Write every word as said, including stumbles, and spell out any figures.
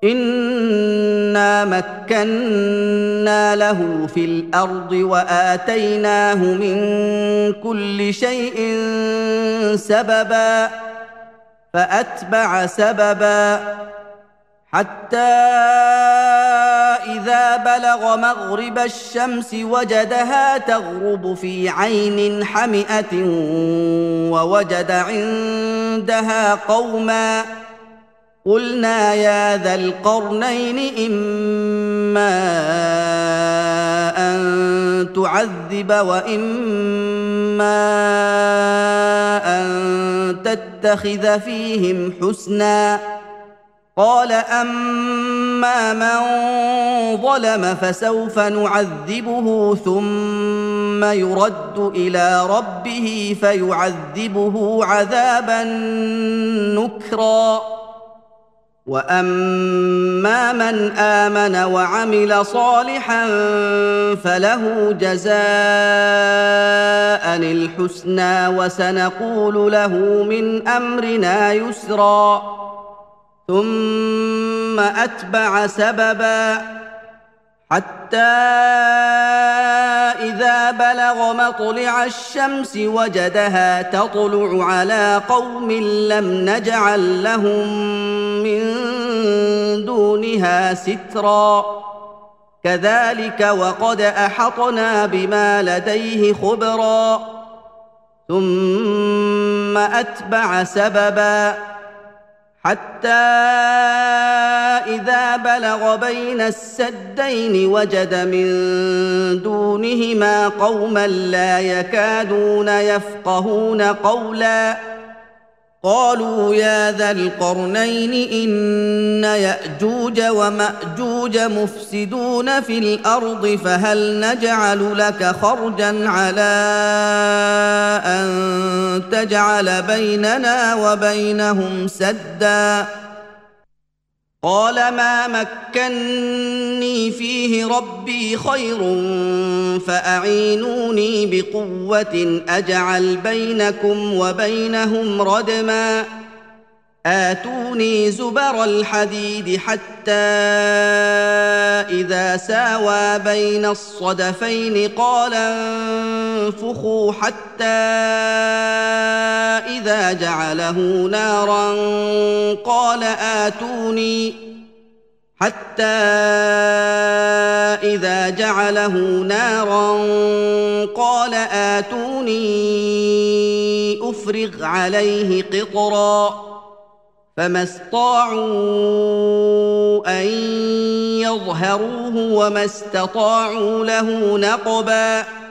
إنا مكنا له في الأرض وآتيناه من كل شيء سببا فأتبع سببا حتى إذا بلغ مغرب الشمس وجدها تغرب في عين حمئة ووجد عندها قوما قلنا يا ذا القرنين إما أن تعذب وإما أن تتخذ فيهم حسنا قال أما من ظلم فسوف نعذبه ثم يرد إلى ربه فيعذبه عذابا نكرا وأما من آمن وعمل صالحا فله جزاء الحسنى وسنقول له من أمرنا يسرا ثم أتبع سببا حتى إذا بلغ مطلع الشمس وجدها تطلع على قوم لم نجعل لهم من دونها سترا كذلك وقد أحطنا بما لديه خبرا ثم أتبع سببا حتى إذا بلغ بين السدين وجد من دونهما قوما لا يكادون يفقهون قولا قالوا يا ذا القرنين إن يأجوج ومأجوج مفسدون في الأرض فهل نجعل لك خرجا على أن تجعل بيننا وبينهم سدا قال ما مكني فيه ربي خير فأعينوني بقوة أجعل بينكم وبينهم ردما آتوني زبر الحديد حتى إذا ساوى بين الصدفين قال انفخوا حتى إذا جعله نارا قال آتوني حتى إذا جعله نارا قال آتوني أفرغ عليه قطرا فما استطاعوا أن يظهروه وما استطاعوا له نقبا